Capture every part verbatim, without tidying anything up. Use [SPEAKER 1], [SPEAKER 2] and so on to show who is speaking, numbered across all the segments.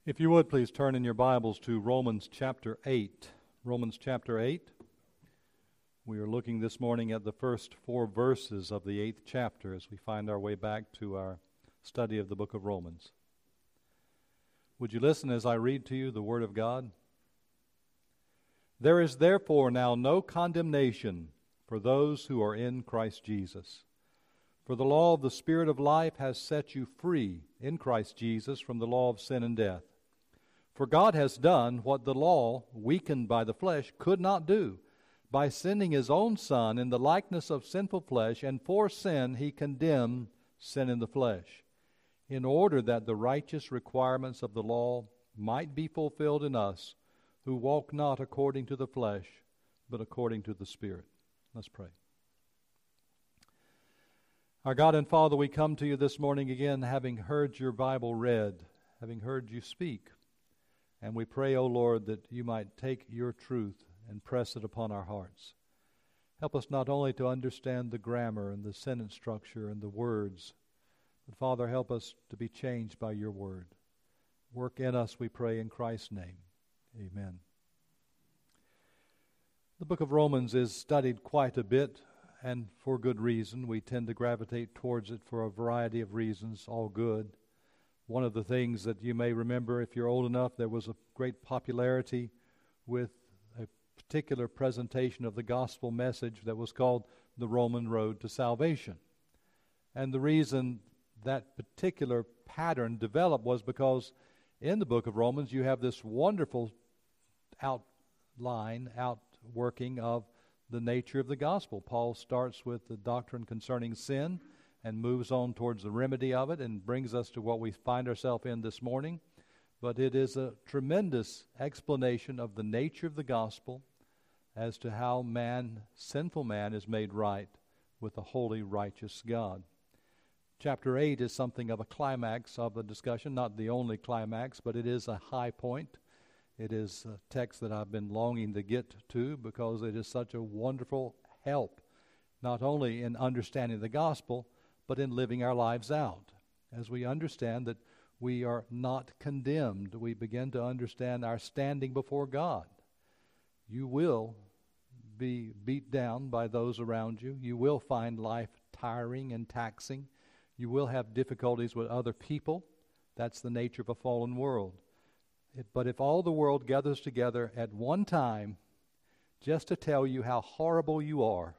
[SPEAKER 1] If you would, please turn in your Bibles to Romans chapter eight. Romans chapter eight. We are looking this morning at the first four verses of the eighth chapter as we find our way back to our study of the book of Romans. Would you listen as I read to you the Word of God? There is therefore now no condemnation for those who are in Christ Jesus. For the law of the Spirit of life has set you free in Christ Jesus from the law of sin and death. For God has done what the law, weakened by the flesh, could not do, by sending His own Son in the likeness of sinful flesh, and for sin He condemned sin in the flesh, in order that the righteous requirements of the law might be fulfilled in us, who walk not according to the flesh, but according to the Spirit. Let's pray. Our God and Father, we come to you this morning again, having heard your Bible read, having heard you speak. And we pray, O Lord, that you might take your truth and press it upon our hearts. Help us not only to understand the grammar and the sentence structure and the words, but Father, help us to be changed by your word. Work in us, we pray, in Christ's name. Amen. The book of Romans is studied quite a bit, and for good reason. We tend to gravitate towards it for a variety of reasons, all good. One of the things that you may remember, if you're old enough, there was a great popularity with a particular presentation of the gospel message that was called the Roman Road to Salvation. And the reason that particular pattern developed was because in the book of Romans you have this wonderful outline, outworking of the nature of the gospel. Paul starts with the doctrine concerning sin and moves on towards the remedy of it and brings us to what we find ourselves in this morning. But it is a tremendous explanation of the nature of the gospel as to how man, sinful man, is made right with a holy, righteous God. Chapter eight is something of a climax of the discussion, not the only climax, but it is a high point. It is a text that I've been longing to get to because it is such a wonderful help, not only in understanding the gospel, but in living our lives out. As we understand that we are not condemned, we begin to understand our standing before God. You will be beat down by those around you. You will find life tiring and taxing. You will have difficulties with other people. That's the nature of a fallen world. It, but if all the world gathers together at one time just to tell you how horrible you are,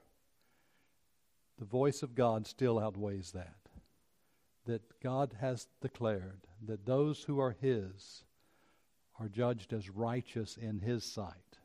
[SPEAKER 1] the voice of God still outweighs that. That God has declared that those who are His are judged as righteous in His sight.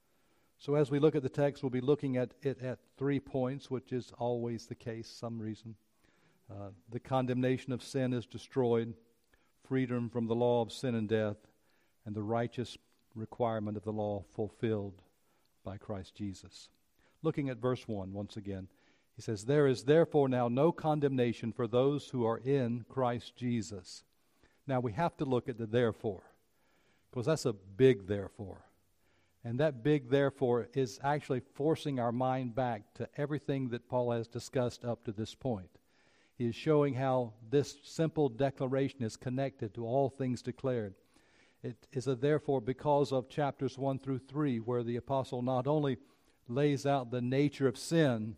[SPEAKER 1] So as we look at the text, we'll be looking at it at three points, which is always the case, some reason. Uh, the condemnation of sin is destroyed, freedom from the law of sin and death, and the righteous requirement of the law fulfilled by Christ Jesus. Looking at verse one once again. He says, there is therefore now no condemnation for those who are in Christ Jesus. Now we have to look at the therefore, because that's a big therefore. And that big therefore is actually forcing our mind back to everything that Paul has discussed up to this point. He is showing how this simple declaration is connected to all things declared. It is a therefore because of chapters one through three, where the apostle not only lays out the nature of sin,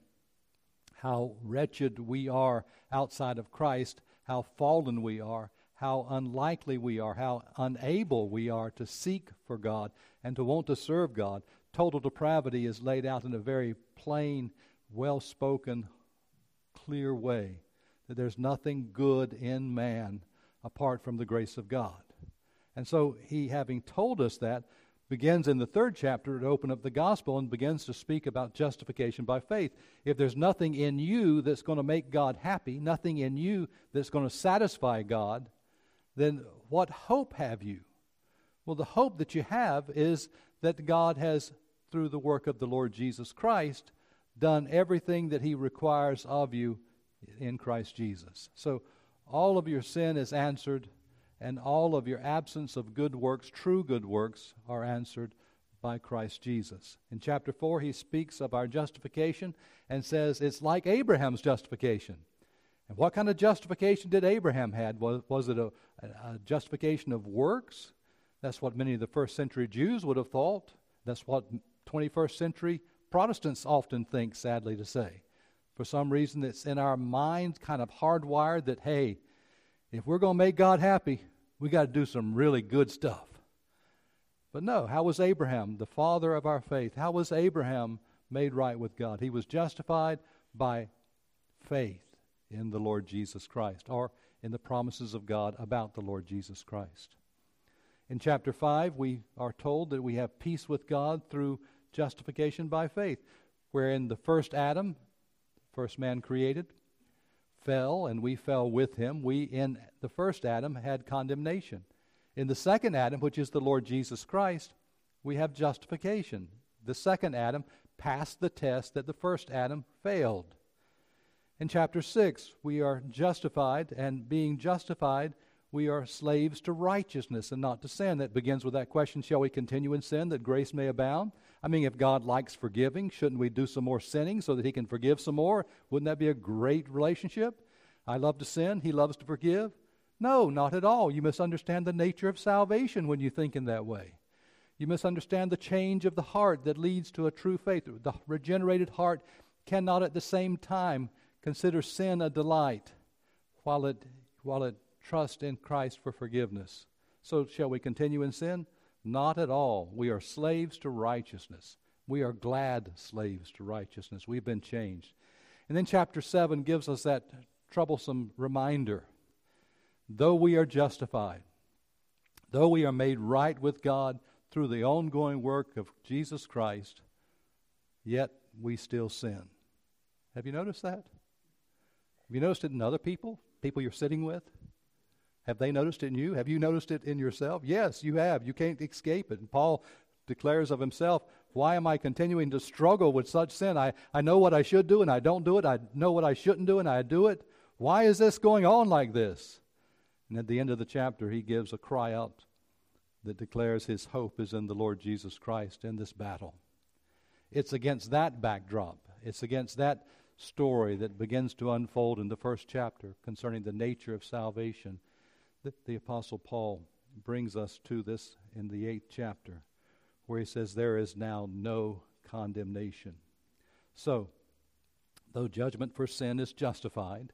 [SPEAKER 1] how wretched we are outside of Christ, how fallen we are, how unlikely we are, how unable we are to seek for God and to want to serve God. Total depravity is laid out in a very plain, well-spoken, clear way, that there's nothing good in man apart from the grace of God. And so he, having told us that, begins in the third chapter to open up the gospel and begins to speak about justification by faith. If there's nothing in you that's going to make God happy, nothing in you that's going to satisfy God, then what hope have you? Well, the hope that you have is that God has, through the work of the Lord Jesus Christ, done everything that He requires of you in Christ Jesus. So all of your sin is answered, and all of your absence of good works, true good works, are answered by Christ Jesus. In chapter four, he speaks of our justification and says it's like Abraham's justification. And what kind of justification did Abraham had? Was, was it a, a justification of works? That's what many of the first century Jews would have thought. That's what twenty-first century Protestants often think, sadly to say. For some reason, it's in our minds kind of hardwired that, hey, if we're going to make God happy, we got to do some really good stuff. But no, how was Abraham, the father of our faith, how was Abraham made right with God? He was justified by faith in the Lord Jesus Christ, or in the promises of God about the Lord Jesus Christ. In chapter five, we are told that we have peace with God through justification by faith, wherein the first Adam, first man created, fell, and we fell with him. We, in the first Adam, had condemnation. In the second Adam, which is the Lord Jesus Christ, we have justification. The second Adam passed the test that the first Adam failed. In chapter six, we are justified, and being justified, we are slaves to righteousness and not to sin. That begins with that question, shall we continue in sin that grace may abound? I mean, if God likes forgiving, shouldn't we do some more sinning so that he can forgive some more? Wouldn't that be a great relationship? I love to sin, he loves to forgive. No, not at all. You misunderstand the nature of salvation when you think in that way. You misunderstand the change of the heart that leads to a true faith. The regenerated heart cannot at the same time consider sin a delight while it while it trusts in Christ for forgiveness. So shall we continue in sin? Not at all. We are slaves to righteousness. We are glad slaves to righteousness. We've been changed. And then chapter seven gives us that troublesome reminder. Though we are justified, though we are made right with God through the ongoing work of Jesus Christ, yet we still sin. Have you noticed that? Have you noticed it in other people, people you're sitting with? Have they noticed it in you? Have you noticed it in yourself? Yes, you have. You can't escape it. And Paul declares of himself, why am I continuing to struggle with such sin? I, I know what I should do and I don't do it. I know what I shouldn't do and I do it. Why is this going on like this? And at the end of the chapter, he gives a cry out that declares his hope is in the Lord Jesus Christ in this battle. It's against that backdrop. It's against that story that begins to unfold in the first chapter concerning the nature of salvation that the Apostle Paul brings us to this in the eighth chapter, where he says, there is now no condemnation. So, though judgment for sin is justified,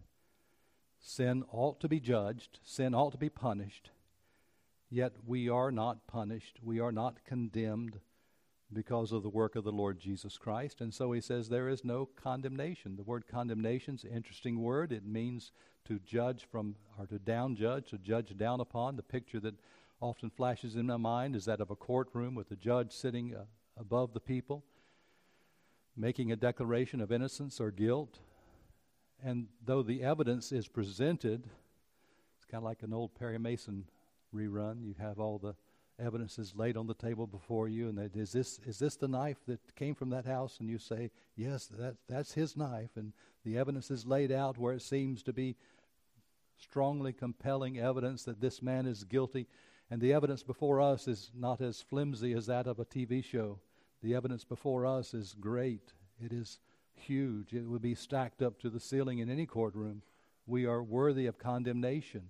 [SPEAKER 1] sin ought to be judged, sin ought to be punished, yet we are not punished, we are not condemned because of the work of the Lord Jesus Christ. And so he says there is no condemnation. The word condemnation is an interesting word. It means to judge from, or to down judge, to judge down upon. The picture that often flashes in my mind is that of a courtroom with the judge sitting uh, above the people, making a declaration of innocence or guilt. And though the evidence is presented, it's kind of like an old Perry Mason rerun. You have all the evidence is laid on the table before you, and that, is this is this the knife that came from that house? And you say, yes, that that's his knife. And the evidence is laid out where it seems to be strongly compelling evidence that this man is guilty. And the evidence before us is not as flimsy as that of a T V show. The evidence before us is great. It is huge. It would be stacked up to the ceiling in any courtroom. We are worthy of condemnation.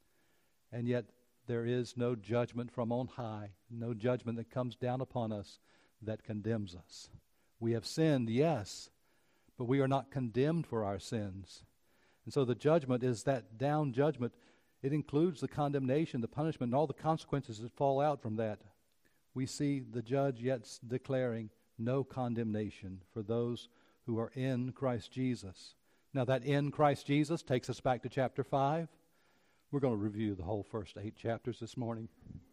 [SPEAKER 1] And yet there is no judgment from on high, no judgment that comes down upon us that condemns us. We have sinned, yes, but we are not condemned for our sins. And so the judgment is that down judgment. It includes the condemnation, the punishment, and all the consequences that fall out from that. We see the judge yet declaring no condemnation for those who are in Christ Jesus. Now that in Christ Jesus takes us back to chapter five. We're going to review the whole first eight chapters this morning.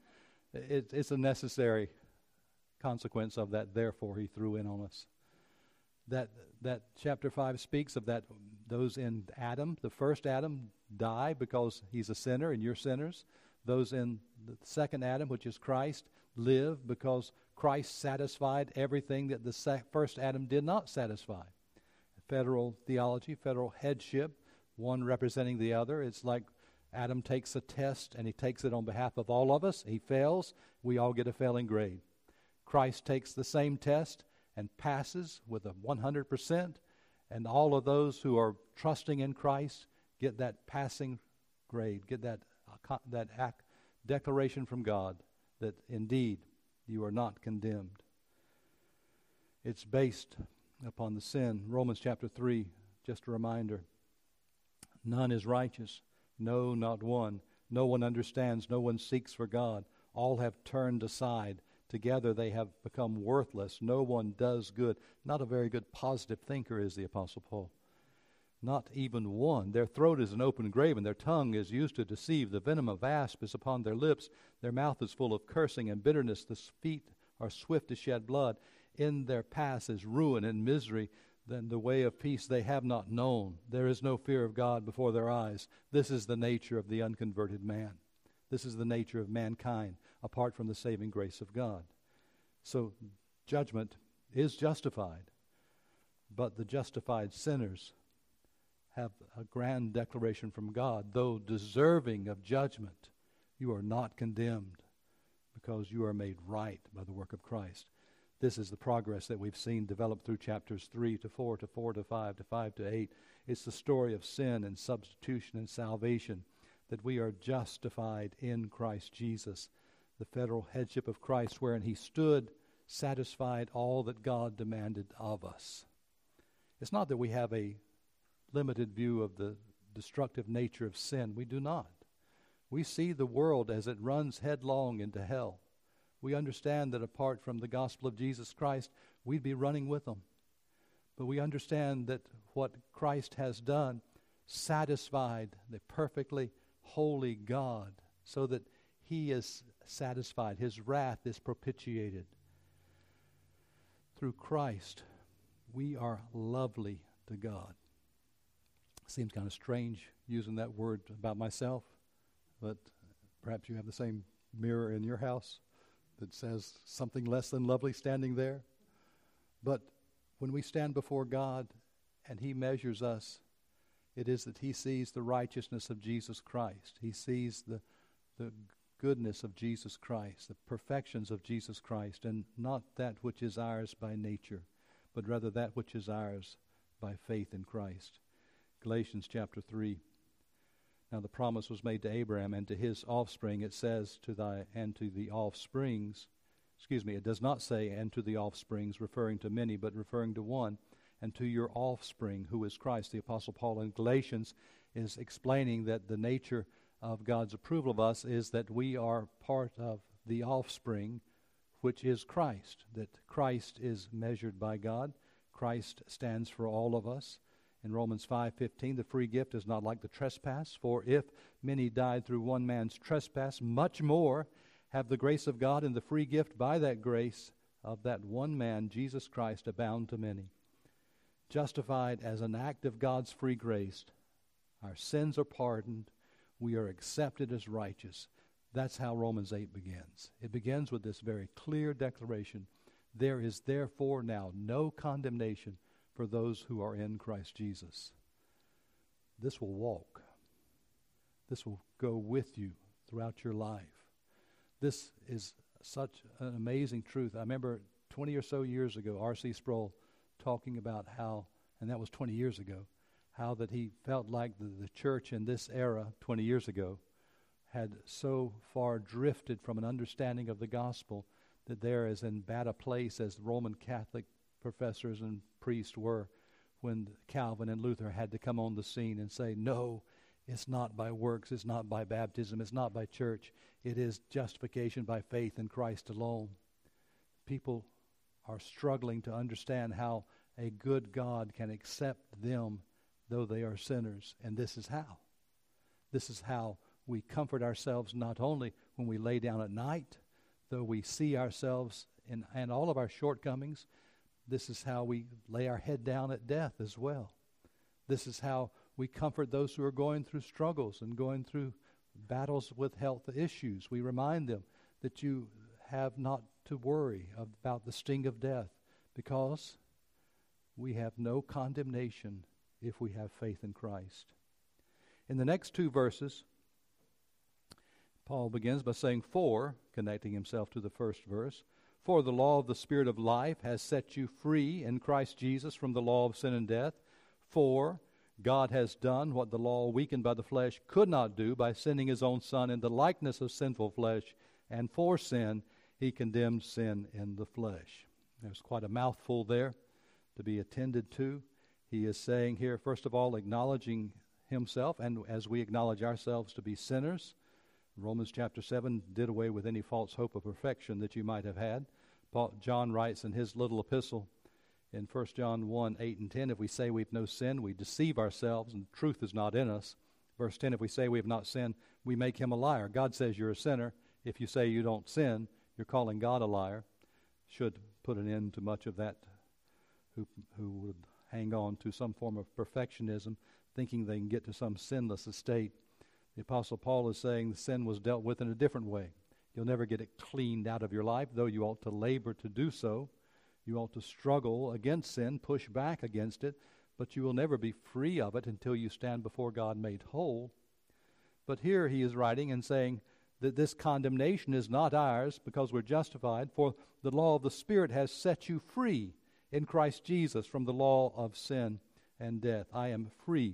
[SPEAKER 1] It, it's a necessary consequence of that therefore he threw in on us. That that chapter five speaks of that those in Adam, the first Adam, die because he's a sinner and you're sinners. Those in the second Adam, which is Christ, live because Christ satisfied everything that the sec- first Adam did not satisfy. Federal theology, federal headship, one representing the other. It's like Adam takes a test and he takes it on behalf of all of us. He fails. We all get a failing grade. Christ takes the same test and passes with a one hundred percent. And all of those who are trusting in Christ Get that passing grade. Get that, uh, that act, declaration from God that indeed you are not condemned. It's based upon the sin. Romans chapter three, just a reminder. None is righteous. No, not one. No one understands. No one seeks for God. All have turned aside. Together they have become worthless. No one does good. Not a very good positive thinker is the Apostle Paul. Not even one. Their throat is an open grave, and their tongue is used to deceive. The venom of asp is upon their lips. Their mouth is full of cursing and bitterness. The feet are swift to shed blood. In their paths is ruin and misery. Then the way of peace they have not known. There is no fear of God before their eyes. This is the nature of the unconverted man. This is the nature of mankind, apart from the saving grace of God. So judgment is justified, but the justified sinners have a grand declaration from God. Though deserving of judgment, you are not condemned because you are made right by the work of Christ. This is the progress that we've seen develop through chapters three to four to four to five to five to eight. It's the story of sin and substitution and salvation, that we are justified in Christ Jesus, the federal headship of Christ, wherein he stood, satisfied all that God demanded of us. It's not that we have a limited view of the destructive nature of sin. We do not. We see the world as it runs headlong into hell. We understand that apart from the gospel of Jesus Christ, we'd be running with them. But we understand that what Christ has done satisfied the perfectly holy God, so that he is satisfied. His wrath is propitiated. Through Christ, we are lovely to God. Seems kind of strange using that word about myself, but perhaps you have the same mirror in your house that says something less than lovely standing there. But when we stand before God and he measures us, it is that he sees the righteousness of Jesus Christ. He sees the, the goodness of Jesus Christ, the perfections of Jesus Christ, and not that which is ours by nature, but rather that which is ours by faith in Christ. Galatians chapter three. Now the promise was made to Abraham and to his offspring. It says to thy and to the offsprings. Excuse me, it does not say and to the offsprings, referring to many, but referring to one, and to your offspring, who is Christ. The Apostle Paul in Galatians is explaining that the nature of God's approval of us is that we are part of the offspring, which is Christ, that Christ is measured by God. Christ stands for all of us. In Romans five fifteen, the free gift is not like the trespass, for if many died through one man's trespass, much more have the grace of God and the free gift by that grace of that one man, Jesus Christ, abound to many. Justified as an act of God's free grace, our sins are pardoned, we are accepted as righteous. That's how Romans eight begins. It begins with this very clear declaration: there is therefore now no condemnation for those who are in Christ Jesus. This will walk. This will go with you throughout your life. This is such an amazing truth. I remember twenty or so years ago, R C Sproul talking about how, and that was twenty years ago, how that he felt like the, the church in this era, twenty years ago, had so far drifted from an understanding of the gospel that they're as in bad a place as the Roman Catholic professors and priests were when Calvin and Luther had to come on the scene and say, no, it's not by works, it's not by baptism, it's not by church, it is justification by faith in Christ alone. People are struggling to understand how a good God can accept them though they are sinners, and this is how. This is how we comfort ourselves not only when we lay down at night, though we see ourselves in, and all of our shortcomings. This is how we lay our head down at death as well. This is how we comfort those who are going through struggles and going through battles with health issues. We remind them that you have not to worry about the sting of death, because we have no condemnation if we have faith in Christ. In the next two verses, Paul begins by saying, for, connecting himself to the first verse, for the law of the Spirit of life has set you free in Christ Jesus from the law of sin and death. For God has done what the law, weakened by the flesh, could not do by sending his own Son in the likeness of sinful flesh, and for sin he condemned sin in the flesh. There's quite a mouthful there to be attended to. He is saying here, first of all, acknowledging himself, and as we acknowledge ourselves to be sinners. Romans chapter seven did away with any false hope of perfection that you might have had. Paul, John writes in his little epistle in First John one, eight and ten, if we say we've no sin, we deceive ourselves and the truth is not in us. Verse ten, if we say we have not sinned, we make him a liar. God says you're a sinner. If you say you don't sin, you're calling God a liar. Should put an end to much of that who, who would hang on to some form of perfectionism, thinking they can get to some sinless estate. The Apostle Paul is saying the sin was dealt with in a different way. You'll never get it cleaned out of your life, though you ought to labor to do so. You ought to struggle against sin, push back against it, but you will never be free of it until you stand before God made whole. But here he is writing and saying that this condemnation is not ours because we're justified, for the law of the Spirit has set you free in Christ Jesus from the law of sin and death. I am free.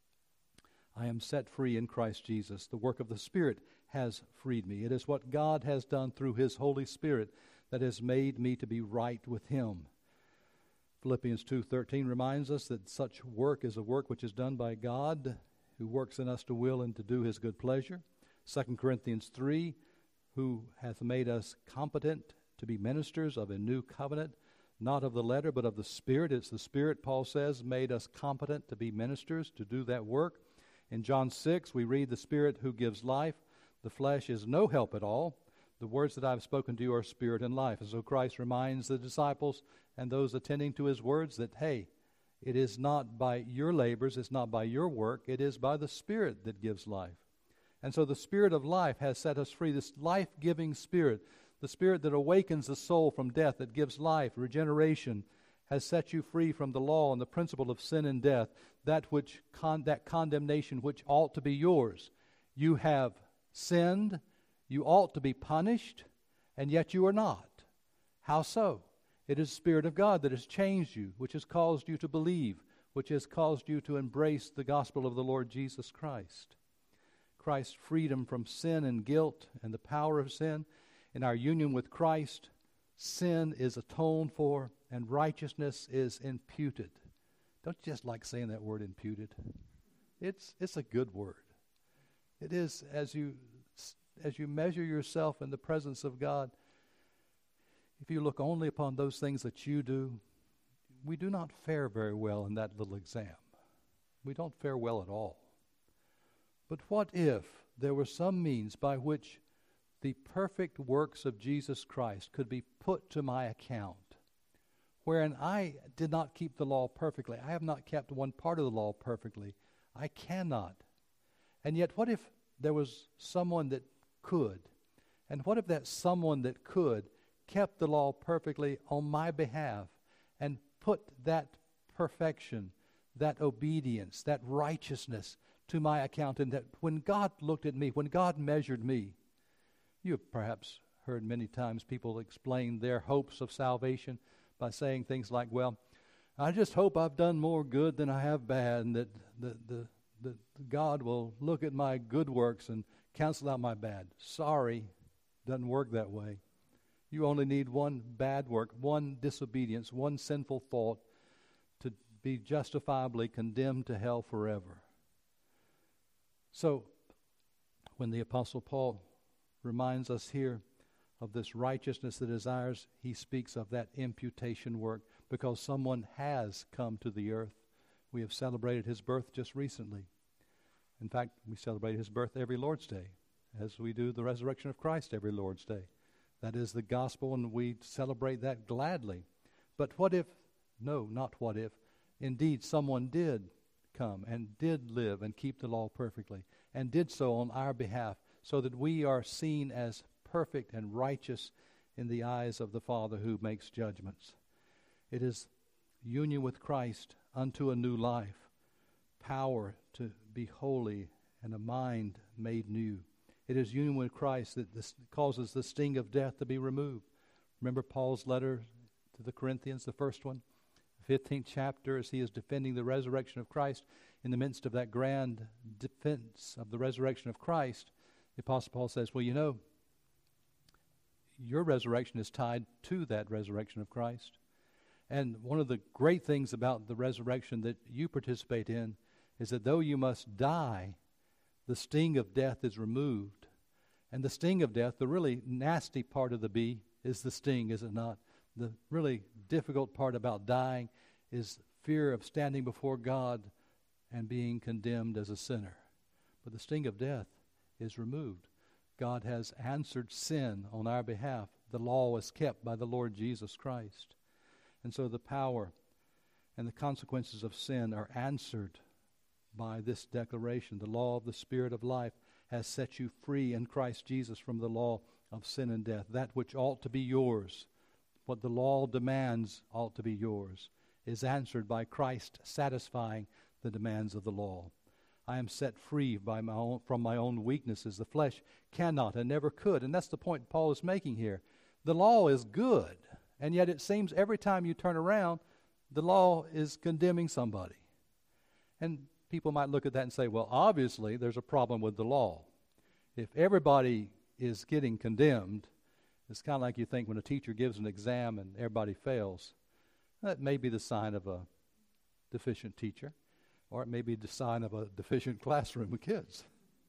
[SPEAKER 1] I am set free in Christ Jesus. The work of the Spirit has freed me. It is what God has done through his Holy Spirit that has made me to be right with him. Philippians two thirteen reminds us that such work is a work which is done by God, who works in us to will and to do his good pleasure. Second Corinthians three, who hath made us competent to be ministers of a new covenant, not of the letter, but of the Spirit. It's the Spirit, Paul says, made us competent to be ministers, to do that work. In John six, we read, the Spirit who gives life, the flesh is no help at all. The words that I have spoken to you are spirit and life. And so Christ reminds the disciples and those attending to his words that, hey, it is not by your labors, it's not by your work, it is by the Spirit that gives life. And so the Spirit of life has set us free, this life-giving Spirit, the Spirit that awakens the soul from death, that gives life, regeneration, has set you free from the law and the principle of sin and death, that which con- that condemnation which ought to be yours. You have sinned, you ought to be punished, and yet you are not. How so? It is the Spirit of God that has changed you, which has caused you to believe, which has caused you to embrace the gospel of the Lord Jesus Christ. Christ's freedom from sin and guilt and the power of sin. In our union with Christ, sin is atoned for and righteousness is imputed. Don't you just like saying that word, imputed? It's it's a good word. It is, as you as you measure yourself in the presence of God, if you look only upon those things that you do, we do not fare very well in that little exam. We don't fare well at all. But what if there were some means by which the perfect works of Jesus Christ could be put to my account, wherein I did not keep the law perfectly. I have not kept one part of the law perfectly. I cannot. And yet what if there was someone that could? And what if that someone that could kept the law perfectly on my behalf and put that perfection, that obedience, that righteousness to my account, and that when God looked at me, when God measured me, you have perhaps heard many times people explain their hopes of salvation by saying things like, well, I just hope I've done more good than I have bad, and that the, the, the God will look at my good works and cancel out my bad. Sorry, doesn't work that way. You only need one bad work, one disobedience, one sinful thought to be justifiably condemned to hell forever. So, when the Apostle Paul reminds us here of this righteousness that is ours, he speaks of that imputation work because someone has come to the earth. We have celebrated his birth just recently. In fact, we celebrate his birth every Lord's Day, as we do the resurrection of Christ every Lord's Day. That is the gospel, and we celebrate that gladly. But what if, no, not what if, indeed someone did come and did live and keep the law perfectly and did so on our behalf, so that we are seen as perfect and righteous in the eyes of the Father who makes judgments. It is union with Christ unto a new life, power to be holy, and a mind made new. It is union with Christ that this causes the sting of death to be removed. Remember Paul's letter to the Corinthians, the first one? The fifteenth chapter, as he is defending the resurrection of Christ, in the midst of that grand defense of the resurrection of Christ, the Apostle Paul says, well, you know, your resurrection is tied to that resurrection of Christ. And one of the great things about the resurrection that you participate in is that though you must die, the sting of death is removed. And the sting of death, the really nasty part of the bee, is the sting, is it not? The really difficult part about dying is fear of standing before God and being condemned as a sinner. But the sting of death is removed. God has answered sin on our behalf. The law was kept by the Lord Jesus Christ. And so the power and the consequences of sin are answered by this declaration. The law of the Spirit of life has set you free in Christ Jesus from the law of sin and death. That which ought to be yours, what the law demands ought to be yours, is answered by Christ satisfying the demands of the law. I am set free by my own, from my own weaknesses. The flesh cannot and never could. And that's the point Paul is making here. The law is good, and yet it seems every time you turn around, the law is condemning somebody. And people might look at that and say, well, obviously there's a problem with the law. If everybody is getting condemned, it's kind of like you think when a teacher gives an exam and everybody fails. That may be the sign of a deficient teacher, or it may be the sign of a deficient classroom with kids.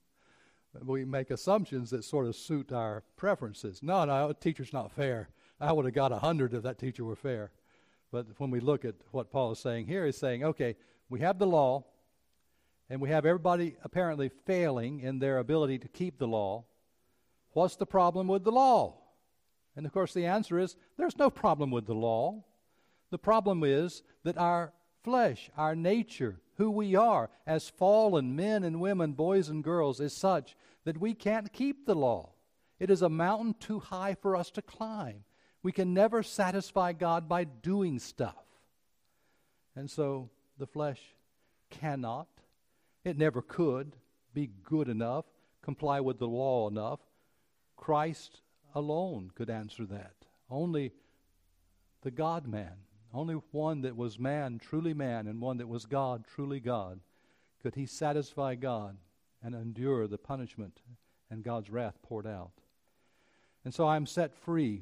[SPEAKER 1] We make assumptions that sort of suit our preferences. No, no, a teacher's not fair. I would have got a hundred if that teacher were fair. But when we look at what Paul is saying here, he's saying, okay, we have the law, and we have everybody apparently failing in their ability to keep the law. What's the problem with the law? And of course the answer is, there's no problem with the law. The problem is that our flesh, our nature, who we are as fallen men and women, boys and girls, is such that we can't keep the law. It is a mountain too high for us to climb. We can never satisfy God by doing stuff. And so the flesh cannot, it never could be good enough, comply with the law enough. Christ alone could answer that. Only the God-man, only one that was man, truly man, and one that was God, truly God, could he satisfy God and endure the punishment and God's wrath poured out. And so I am set free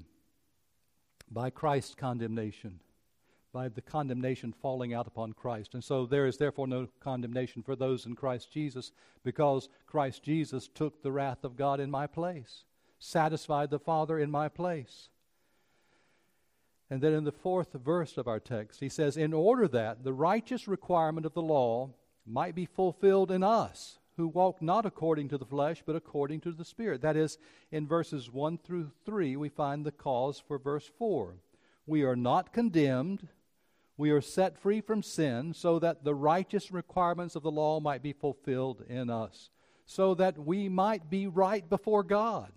[SPEAKER 1] by Christ's condemnation, by the condemnation falling out upon Christ. And so there is therefore no condemnation for those in Christ Jesus, because Christ Jesus took the wrath of God in my place, satisfied the Father in my place. And then in the fourth verse of our text, he says, in order that the righteous requirement of the law might be fulfilled in us, who walk not according to the flesh, but according to the Spirit. That is, in verses one through three, we find the cause for verse four. We are not condemned. We are set free from sin, so that the righteous requirements of the law might be fulfilled in us, so that we might be right before God.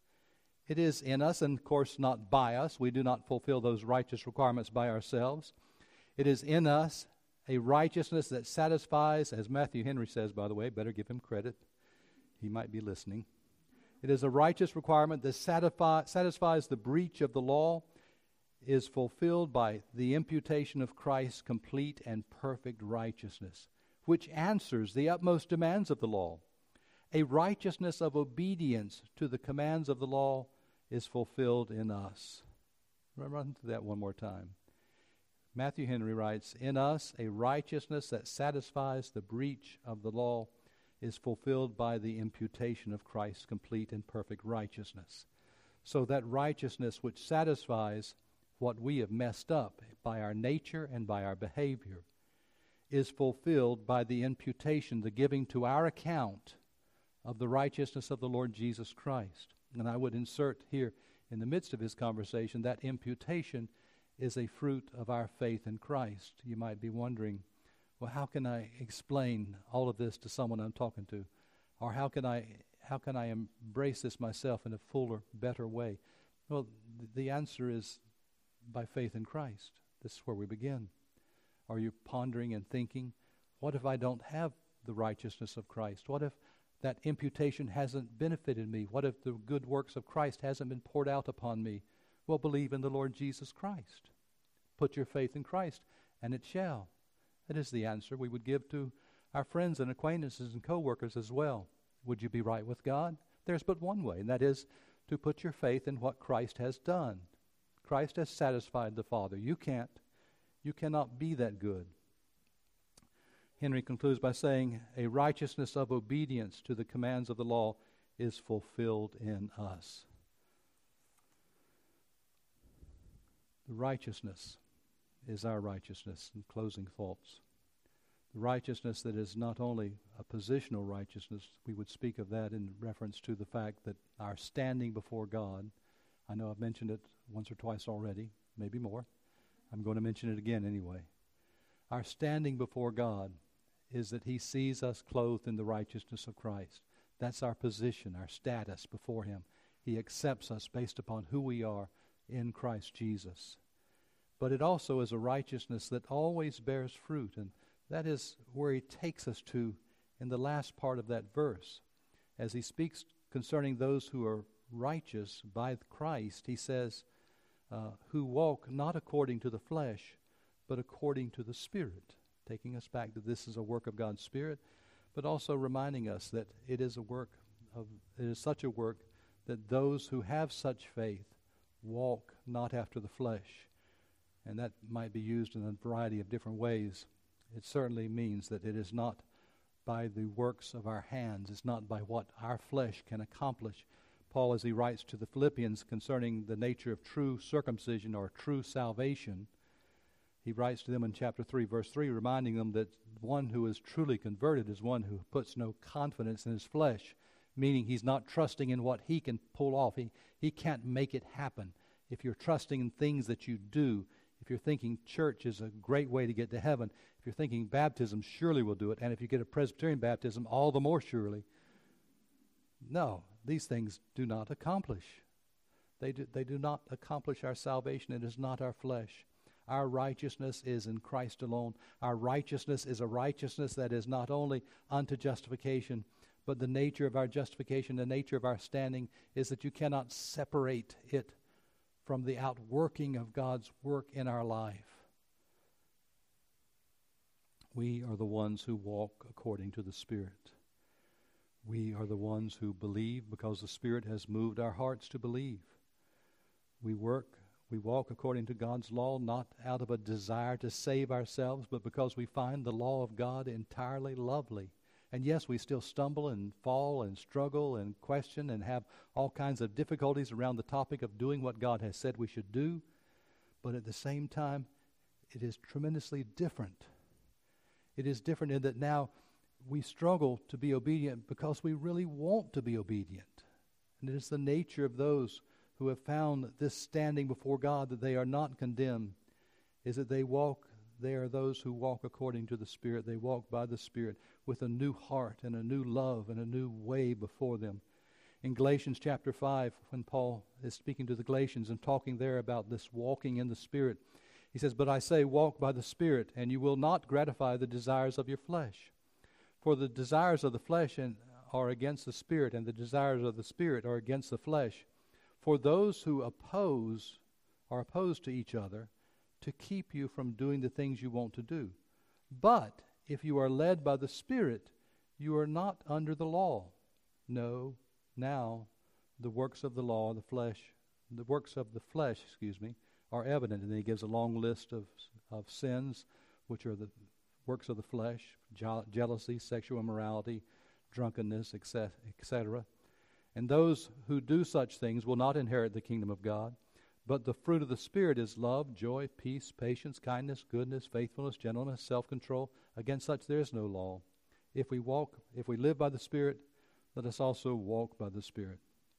[SPEAKER 1] It is in us, and of course not by us. We do not fulfill those righteous requirements by ourselves. It is in us a righteousness that satisfies, as Matthew Henry says, by the way, better give him credit. He might be listening. It is a righteous requirement that satisfy, satisfies the breach of the law, is fulfilled by the imputation of Christ's complete and perfect righteousness, which answers the utmost demands of the law. A righteousness of obedience to the commands of the law is fulfilled in us. Run through that one more time. Matthew Henry writes, in us a righteousness that satisfies the breach of the law is fulfilled by the imputation of Christ's complete and perfect righteousness. So that righteousness which satisfies what we have messed up by our nature and by our behavior is fulfilled by the imputation, the giving to our account of the righteousness of the Lord Jesus Christ. And I would insert here in the midst of his conversation that imputation is a fruit of our faith in Christ. You might be wondering, well, how can I explain all of this to someone I'm talking to? Or how can I how can I embrace this myself in a fuller, better way? Well, th- the answer is by faith in Christ. This is where we begin. Are you pondering and thinking, what if I don't have the righteousness of Christ? What if that imputation hasn't benefited me? What if the good works of Christ hasn't been poured out upon me? Well, believe in the Lord Jesus Christ. Put your faith in Christ, and it shall. That is the answer we would give to our friends and acquaintances and co-workers as well. Would you be right with God? There's but one way, and that is to put your faith in what Christ has done. Christ has satisfied the Father. You can't. You cannot be that good. Henry concludes by saying, a righteousness of obedience to the commands of the law is fulfilled in us. The righteousness is our righteousness. In closing thoughts, the righteousness that is not only a positional righteousness, we would speak of that in reference to the fact that our standing before God, I know I've mentioned it once or twice already, maybe more. I'm going to mention it again anyway. Our standing before God is that He sees us clothed in the righteousness of Christ. That's our position, our status before Him. He accepts us based upon who we are in Christ Jesus. But it also is a righteousness that always bears fruit, and that is where He takes us to in the last part of that verse. As He speaks concerning those who are righteous by Christ, He says, uh, who walk not according to the flesh, but according to the Spirit, taking us back that this is a work of God's Spirit, but also reminding us that it is a work of, it is such a work that those who have such faith walk not after the flesh. And that might be used in a variety of different ways. It certainly means that it is not by the works of our hands. It's not by what our flesh can accomplish. Paul, as he writes to the Philippians concerning the nature of true circumcision or true salvation, he writes to them in chapter three, verse three, reminding them that one who is truly converted is one who puts no confidence in his flesh, meaning he's not trusting in what he can pull off. He, he can't make it happen. If you're trusting in things that you do, if you're thinking church is a great way to get to heaven, if you're thinking baptism surely will do it, and if you get a Presbyterian baptism, all the more surely. No, these things do not accomplish. They do, they do not accomplish our salvation. It is not our flesh. Our righteousness is in Christ alone. Our righteousness is a righteousness that is not only unto justification, but the nature of our justification, the nature of our standing is that you cannot separate it from the outworking of God's work in our life. We are the ones who walk according to the Spirit. We are the ones who believe because the Spirit has moved our hearts to believe. We work, we walk according to God's law, not out of a desire to save ourselves, but because we find the law of God entirely lovely. And yes, we still stumble and fall and struggle and question and have all kinds of difficulties around the topic of doing what God has said we should do. But at the same time, it is tremendously different. It is different in that now we struggle to be obedient because we really want to be obedient. And it is the nature of those who have found this standing before God that they are not condemned, is that they walk, they are those who walk according to the Spirit. They walk by the Spirit with a new heart and a new love and a new way before them. In Galatians chapter five, when Paul is speaking to the Galatians and talking there about this walking in the Spirit, he says, "But I say, walk by the Spirit, and you will not gratify the desires of your flesh. For the desires of the flesh are against the Spirit, and the desires of the Spirit are against the flesh. For those who oppose are opposed to each other to keep you from doing the things you want to do. But if you are led by the Spirit, you are not under the law. No, now the works of the law, the flesh, the works of the flesh, excuse me, are evident." And then he gives a long list of of sins, which are the works of the flesh: je- jealousy, sexual immorality, drunkenness, et cetera. "And those who do such things will not inherit the kingdom of God. But the fruit of the Spirit is love, joy, peace, patience, kindness, goodness, faithfulness, gentleness, self-control. Against such there is no law. If we walk, if we live by the Spirit, let us also walk by the Spirit."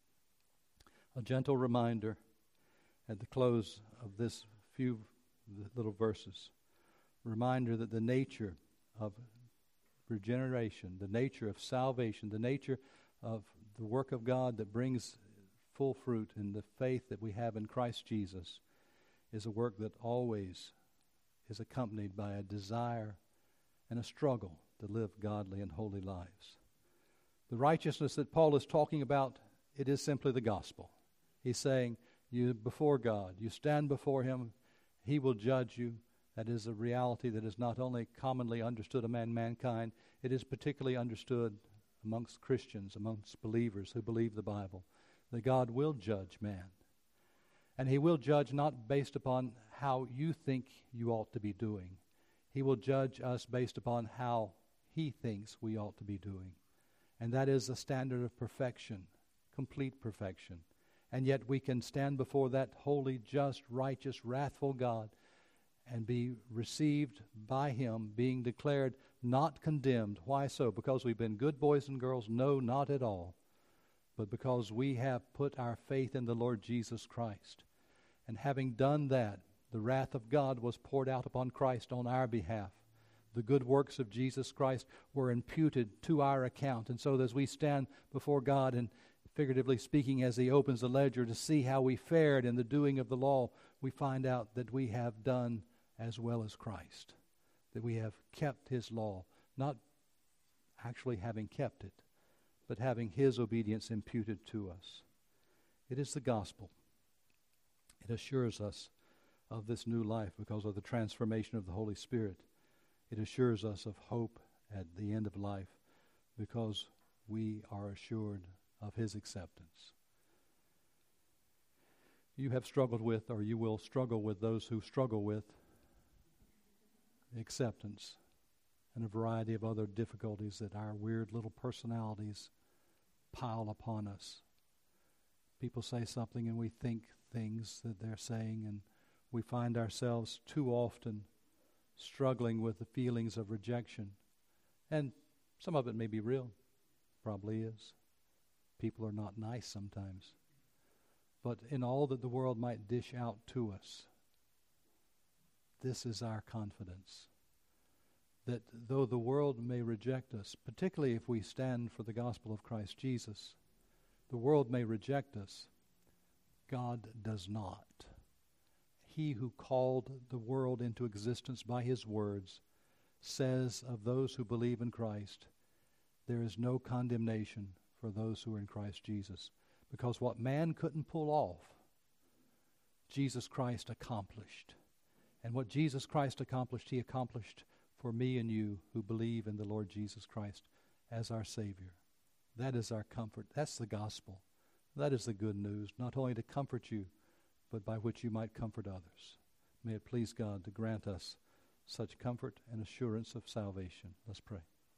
[SPEAKER 1] A gentle reminder at the close of this few little verses. Reminder that the nature of regeneration, the nature of salvation, the nature of the work of God that brings full fruit in the faith that we have in Christ Jesus is a work that always is accompanied by a desire and a struggle to live godly and holy lives. The righteousness that Paul is talking about, it is simply the gospel. He's saying, you before God, you stand before Him, He will judge you, That is a reality that is not only commonly understood among mankind, it is particularly understood amongst Christians, amongst believers who believe the Bible, that God will judge man. And He will judge not based upon how you think you ought to be doing. He will judge us based upon how He thinks we ought to be doing. And that is a standard of perfection, complete perfection. And yet we can stand before that holy, just, righteous, wrathful God and be received by Him, being declared not condemned. Why so? Because we've been good boys and girls? No, not at all. But because we have put our faith in the Lord Jesus Christ. And having done that, the wrath of God was poured out upon Christ on our behalf. The good works of Jesus Christ were imputed to our account. And so as we stand before God and figuratively speaking, as He opens the ledger to see how we fared in the doing of the law, we find out that we have done as well as Christ, that we have kept His law, not actually having kept it, but having His obedience imputed to us. It is the gospel. It assures us of this new life because of the transformation of the Holy Spirit. It assures us of hope at the end of life because we are assured of His acceptance. You have struggled with, or you will struggle with, those who struggle with acceptance and a variety of other difficulties that our weird little personalities pile upon us. People say something and we think things that they're saying, and we find ourselves too often struggling with the feelings of rejection. And some of it may be real, probably is. People are not nice sometimes. But in all that the world might dish out to us, this is our confidence, that though the world may reject us, particularly if we stand for the gospel of Christ Jesus, the world may reject us, God does not. He who called the world into existence by His words says of those who believe in Christ, there is no condemnation for those who are in Christ Jesus. Because what man couldn't pull off, Jesus Christ accomplished. And what Jesus Christ accomplished, He accomplished for me and you who believe in the Lord Jesus Christ as our Savior. That is our comfort. That's the gospel. That is the good news, not only to comfort you, but by which you might comfort others. May it please God to grant us such comfort and assurance of salvation. Let's pray.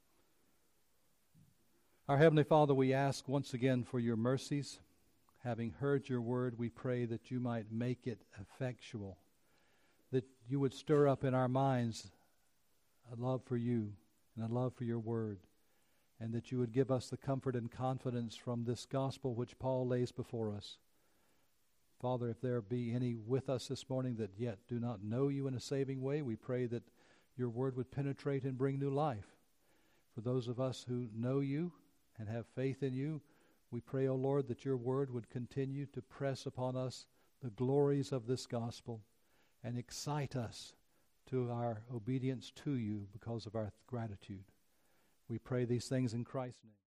[SPEAKER 1] Our Heavenly Father, we ask once again for your mercies. Having heard your word, we pray that you might make it effectual, that you would stir up in our minds a love for you and a love for your word, and that you would give us the comfort and confidence from this gospel which Paul lays before us. Father, if there be any with us this morning that yet do not know you in a saving way, we pray that your word would penetrate and bring new life. For those of us who know you and have faith in you, we pray, O Lord, that your word would continue to press upon us the glories of this gospel and excite us to our obedience to you because of our gratitude. We pray these things in Christ's name.